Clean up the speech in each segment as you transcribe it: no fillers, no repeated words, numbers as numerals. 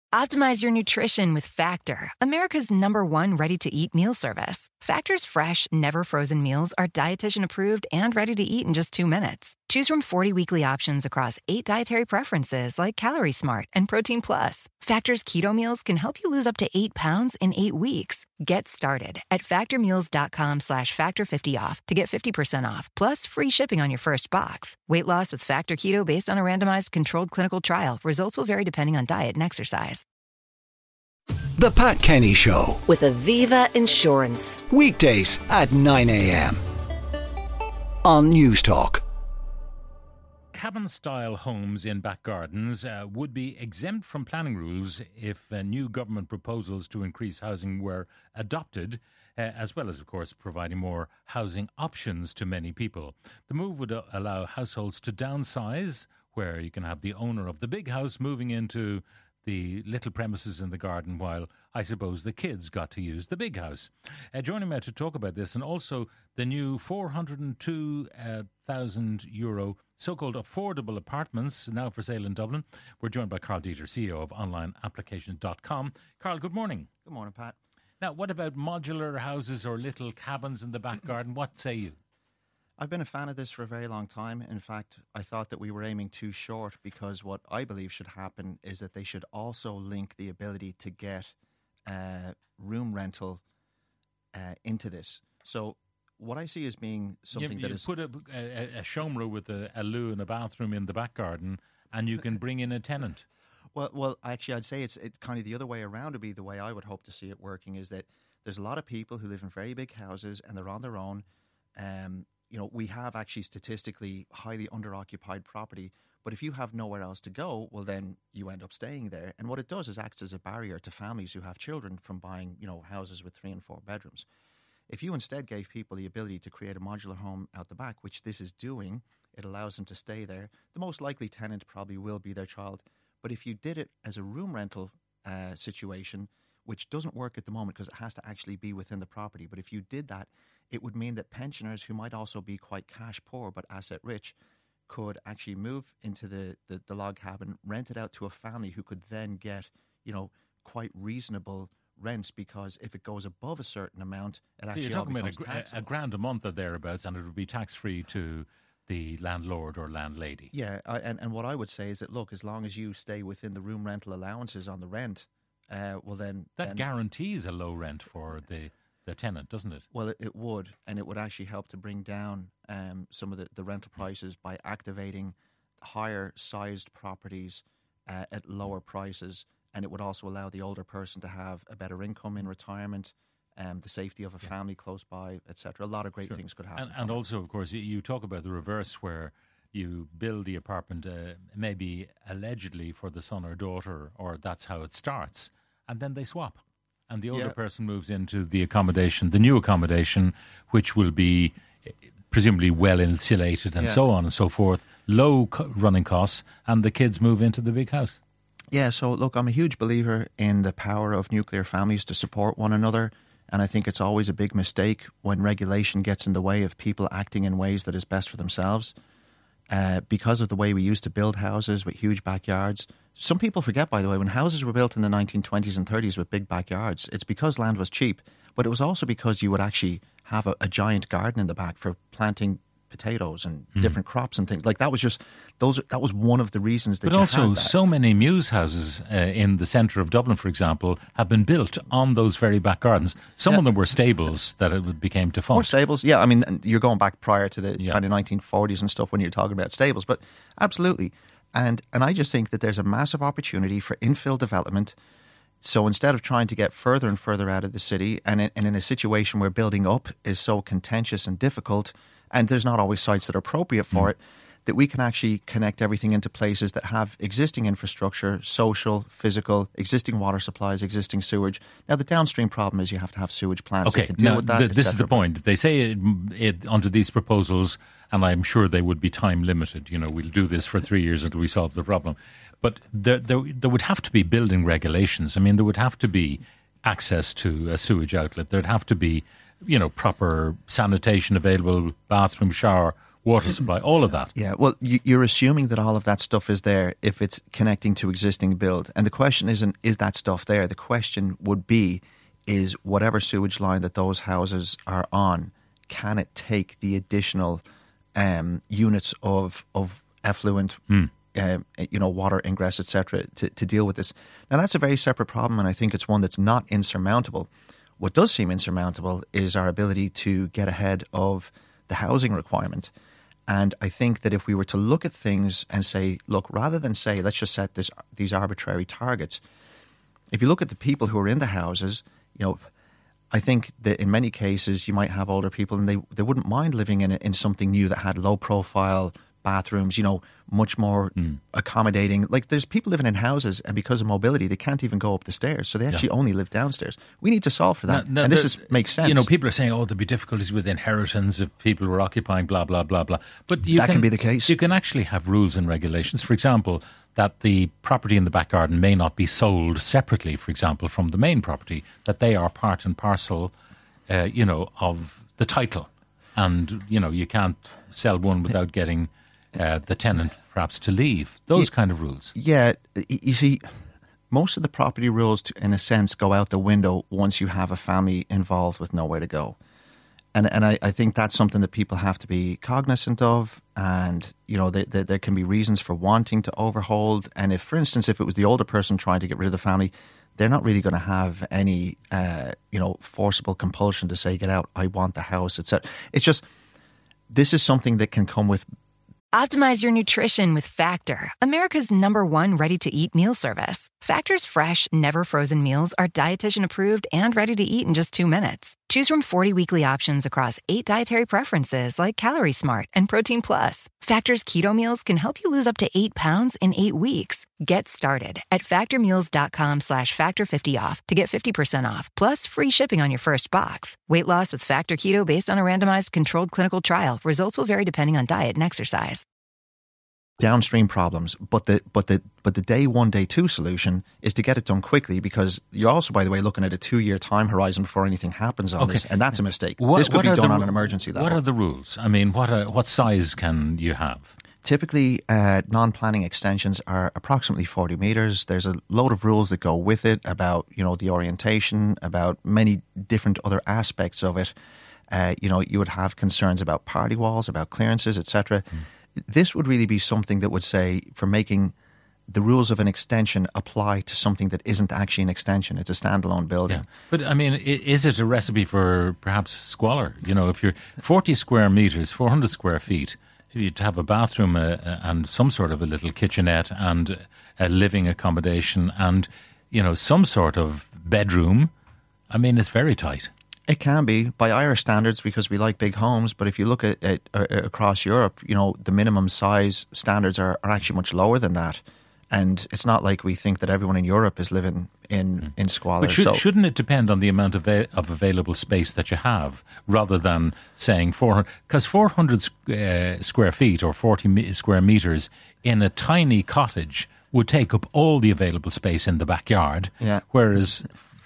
Optimize your nutrition with Factor, America's #1 ready-to-eat meal service. Factor's fresh, never frozen meals are dietitian approved and ready to eat in just 2 minutes. Choose from 40 weekly options across 8 dietary preferences like Calorie Smart and Protein Plus. Factor's keto meals can help you lose up to 8 pounds in 8 weeks. Get started at factormeals.com/factor50off to get 50% off, plus free shipping on your first box. Weight loss with Factor Keto based on a randomized controlled clinical trial. Results will vary depending on diet and exercise. The Pat Kenny Show with Aviva Insurance. Weekdays at 9 a.m. on News Talk. Cabin-style homes in back gardens would be exempt from planning rules if new government proposals to increase housing were adopted, as well as, of course, providing more housing options to many people. The move would allow households to downsize, where you can have the owner of the big house moving into the little premises in the garden while, I suppose, the kids got to use the big house. Joining me to talk about this and also the new €402,000 so-called affordable apartments now for sale in Dublin. We're joined by Carl Dieter, CEO of onlineapplication.com. Carl, good morning. Good morning, Pat. Now, what about modular houses or little cabins in the back garden? What say you? I've been a fan of this for a very long time. In fact, I thought that we were aiming too short, because what I believe should happen is that they should also link the ability to get room rental into this. So what I see as being something that is... You put a showroom with a loo and a bathroom in the back garden and you can bring in a tenant. Well, actually, I'd say it's kind of the other way around would be the way I would hope to see it working, is that there's a lot of people who live in very big houses and they're on their own. We have actually statistically highly underoccupied property, but if you have nowhere else to go, well, then you end up staying there. And what it does is acts as a barrier to families who have children from buying, houses with 3 and 4 bedrooms. If you instead gave people the ability to create a modular home out the back, which this is doing, it allows them to stay there. The most likely tenant probably will be their child. But if you did it as a room rental situation, which doesn't work at the moment because it has to actually be within the property, but if you did that, it would mean that pensioners who might also be quite cash poor but asset rich could actually move into the log cabin, rent it out to a family who could then get, quite reasonable rents, because if it goes above a certain amount, it actually you're talking about taxable. a grand a month or thereabouts, and it would be tax-free to the landlord or landlady. Yeah, and what I would say is that, look, as long as you stay within the room rental allowances on the rent, then guarantees a low rent for the tenant, doesn't it? Well, it would, and it would actually help to bring down some of the rental prices by activating higher sized properties at lower prices, and it would also allow the older person to have a better income in retirement, the safety of a family close by, etc. A lot of great things could happen. And also, of course, you talk about the reverse, where you build the apartment maybe allegedly for the son or daughter, or that's how it starts, and then they swap. And the older person moves into the accommodation, the new accommodation, which will be presumably well insulated and so on and so forth, low running costs, and the kids move into the big house. Yeah, so look, I'm a huge believer in the power of nuclear families to support one another, and I think it's always a big mistake when regulation gets in the way of people acting in ways that is best for themselves. Because of the way we used to build houses with huge backyards. Some people forget, by the way, when houses were built in the 1920s and 30s with big backyards, it's because land was cheap, but it was also because you would actually have a giant garden in the back for planting potatoes and different crops and things. Like that was one of the reasons that But also, so many mews houses in the centre of Dublin, for example, have been built on those very back gardens. Some of them were stables that it became defunct. Or stables, yeah. I mean, you're going back prior to the kind of 1940s and stuff when you're talking about stables, but absolutely. And I just think that there's a massive opportunity for infill development. So instead of trying to get further and further out of the city, and in a situation where building up is so contentious and difficult, and there's not always sites that are appropriate for it, that we can actually connect everything into places that have existing infrastructure, social, physical, existing water supplies, existing sewage. Now, the downstream problem is you have to have sewage plants that can deal with that. This is the point. They say under these proposals, and I'm sure they would be time limited, we'll do this for 3 years until we solve the problem. But there would have to be building regulations. I mean, there would have to be access to a sewage outlet. There'd have to be proper sanitation available, bathroom, shower, water supply, all of that. Yeah, well, you're assuming that all of that stuff is there if it's connecting to existing build. And the question isn't, is that stuff there? The question would be, is whatever sewage line that those houses are on, can it take the additional units of effluent, water ingress, etc., to deal with this? Now, that's a very separate problem, and I think it's one that's not insurmountable. What does seem insurmountable is our ability to get ahead of the housing requirement. And I think that if we were to look at things and say, look, rather than say, let's just set these arbitrary targets, if you look at the people who are in the houses, I think that in many cases you might have older people and they wouldn't mind living in something new that had low profile bathrooms, much more accommodating. Like, there's people living in houses, and because of mobility, they can't even go up the stairs. So they actually only live downstairs. We need to solve for that. And this makes sense. People are saying, there'd be difficulties with inheritance if people were occupying, blah, blah, blah, blah. But that can be the case. You can actually have rules and regulations. For example, that the property in the back garden may not be sold separately, for example, from the main property, that they are part and parcel, of the title. And, you can't sell one without getting the tenant perhaps to leave. Those kind of rules. Yeah, you see, most of the property rules, in a sense, go out the window once you have a family involved with nowhere to go. And I think that's something that people have to be cognizant of. And, there can be reasons for wanting to overhold. And if, for instance, if it was the older person trying to get rid of the family, they're not really going to have any, forcible compulsion to say, get out, I want the house, etc. It's just, this is something that can come with. Optimize your nutrition with Factor, America's #1 ready-to-eat meal service. Factor's fresh, never frozen meals are dietitian approved and ready to eat in just 2 minutes. Choose from 40 weekly options across 8 dietary preferences like Calorie Smart and Protein Plus. Factor's keto meals can help you lose up to 8 pounds in 8 weeks. Get started at factormeals.com/factor50off to get 50% off, plus free shipping on your first box. Weight loss with Factor Keto based on a randomized controlled clinical trial. Results will vary depending on diet and exercise. Downstream problems, but the day one, day two solution is to get it done quickly, because you're also, by the way, looking at a 2-year time horizon before anything happens on this, and that's a mistake. This could be done on an emergency level. What are the rules? I mean, what size can you have? Typically, non-planning extensions are approximately 40 metres. There's a load of rules that go with it about, the orientation, about many different other aspects of it. You would have concerns about party walls, about clearances, etc. This would really be something that would say, for making the rules of an extension apply to something that isn't actually an extension. It's a standalone building. Yeah. But, I mean, is it a recipe for perhaps squalor? If you're 40 square metres, 400 square feet, you'd have a bathroom and some sort of a little kitchenette and a living accommodation and, some sort of bedroom. I mean, it's very tight. It can be by Irish standards, because we like big homes. But if you look at across Europe, the minimum size standards are actually much lower than that. And it's not like we think that everyone in Europe is living in squalor. But shouldn't it depend on the amount of available space that you have, rather than saying 400? Because 400 square feet or 40 square metres in a tiny cottage would take up all the available space in the backyard. Yeah. Whereas...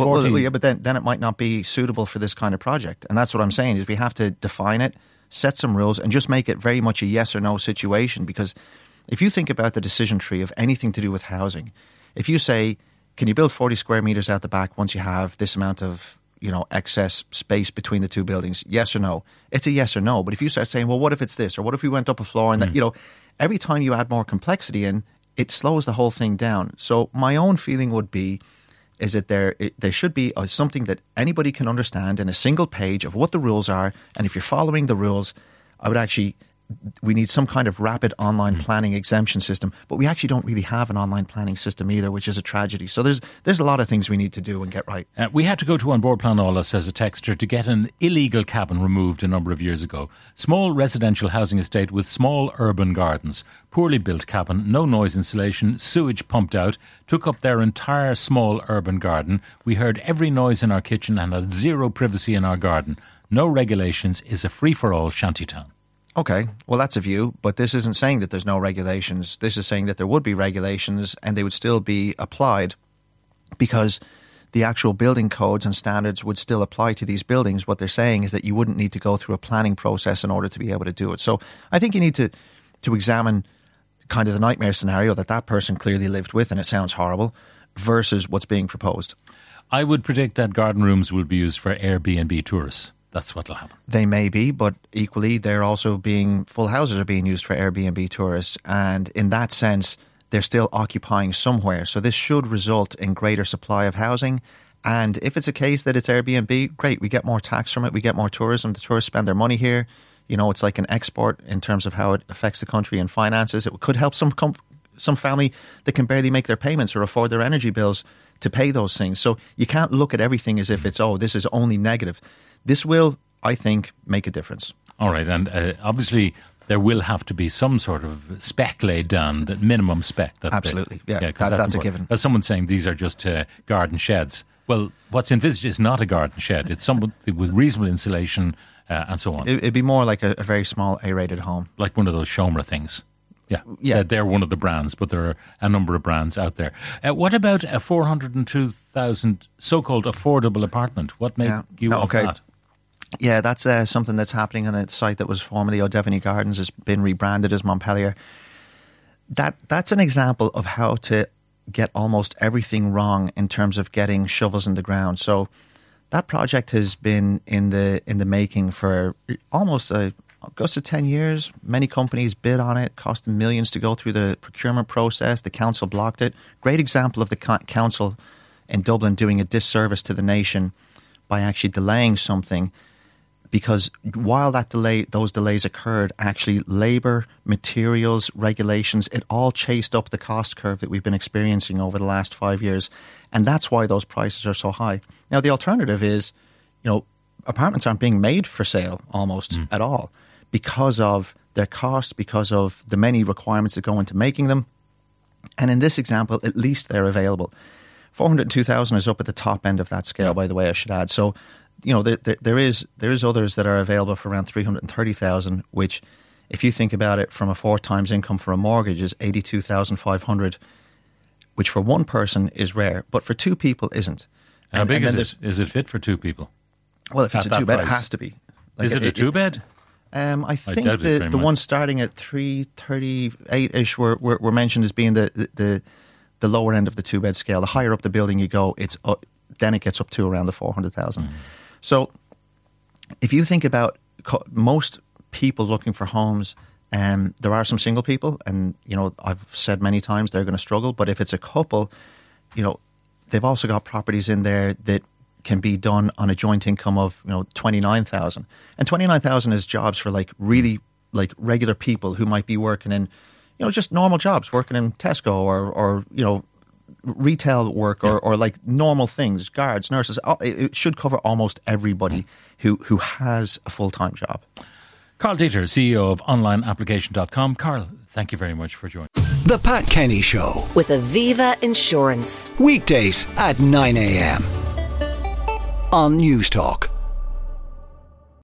but then it might not be suitable for this kind of project. And that's what I'm saying, is we have to define it, set some rules, and just make it very much a yes or no situation. Because if you think about the decision tree of anything to do with housing, if you say, can you build 40 square metres out the back once you have this amount of, excess space between the two buildings, yes or no? It's a yes or no. But if you start saying, well, what if it's this? Or what if we went up a floor? And that, every time you add more complexity in, it slows the whole thing down. So my own feeling would be, is that there should be something that anybody can understand in a single page of what the rules are. And if you're following the rules, we need some kind of rapid online planning exemption system. But we actually don't really have an online planning system either, which is a tragedy. So there's a lot of things we need to do and get right. We had to go to An Bord Pleanála, says a texter, to get an illegal cabin removed a number of years ago. Small residential housing estate with small urban gardens. Poorly built cabin, no noise insulation, sewage pumped out, took up their entire small urban garden. We heard every noise in our kitchen and had zero privacy in our garden. No regulations, is a free-for-all shantytown. Okay, well, that's a view, but this isn't saying that there's no regulations. This is saying that there would be regulations and they would still be applied, because the actual building codes and standards would still apply to these buildings. What they're saying is that you wouldn't need to go through a planning process in order to be able to do it. So I think you need to examine kind of the nightmare scenario that person clearly lived with, and it sounds horrible, versus what's being proposed. I would predict that garden rooms will be used for Airbnb tourists. That's what will happen. They may be, but equally they're also full houses are being used for Airbnb tourists. And in that sense, they're still occupying somewhere. So this should result in greater supply of housing. And if it's a case that it's Airbnb, great, we get more tax from it, we get more tourism, the tourists spend their money here. You know, it's like an export in terms of how it affects the country and finances. It could help some family that can barely make their payments or afford their energy bills to pay those things. So you can't look at everything as if it's, this is only negative. This will, I think, make a difference. All right, and obviously there will have to be some sort of spec laid down, that minimum spec. Absolutely, that's a given. As someone's saying, these are just garden sheds. Well, what's envisaged is not a garden shed. It's something with reasonable insulation and so on. It'd be more like a very small A-rated home. Like one of those Shomra things. Yeah. They're one of the brands, but there are a number of brands out there. What about a 402,000 so-called affordable apartment? What made you of that? Yeah, that's something that's happening on a site that was formerly O'Devaney Gardens, has been rebranded as Montpelier. That's an example of how to get almost everything wrong in terms of getting shovels in the ground. So that project has been in the making for almost goes to 10 years. Many companies bid on it, cost them millions to go through the procurement process. The council blocked it. Great example of the council in Dublin doing a disservice to the nation by actually delaying something, because while those delays occurred, actually labour, materials, regulations, it all chased up the cost curve that we've been experiencing over the last 5 years. And that's why those prices are so high. Now, the alternative is, apartments aren't being made for sale almost at all, because of their cost, because of the many requirements that go into making them. And in this example, at least they're available. 402,000 is up at the top end of that scale, by the way, I should add. So, there is others that are available for around 330,000, which, if you think about it, from a 4 times income for a mortgage is 82,500, which for one person is rare, but for 2 people isn't. How big is it? Is it fit for 2 people? Well, if it's a 2-bed, it has to be. Is it a 2-bed? I think the ones starting at 338-ish were mentioned as being the lower end of the 2-bed scale. The higher up the building you go, then it gets up to around the 400,000. So if you think about most people looking for homes, there are some single people, and I've said many times they're going to struggle. But if it's a couple, they've also got properties in there that can be done on a joint income of 29,000, and 29,000 is jobs for really regular people who might be working in just normal jobs, working in Tesco or retail work or like normal things, guards, nurses. It should cover almost everybody who has a full-time job. Carl Dieter, CEO of OnlineApplication.com. Carl, thank you very much for joining. The Pat Kenny Show with Aviva Insurance. Weekdays at 9 a.m. on News Talk.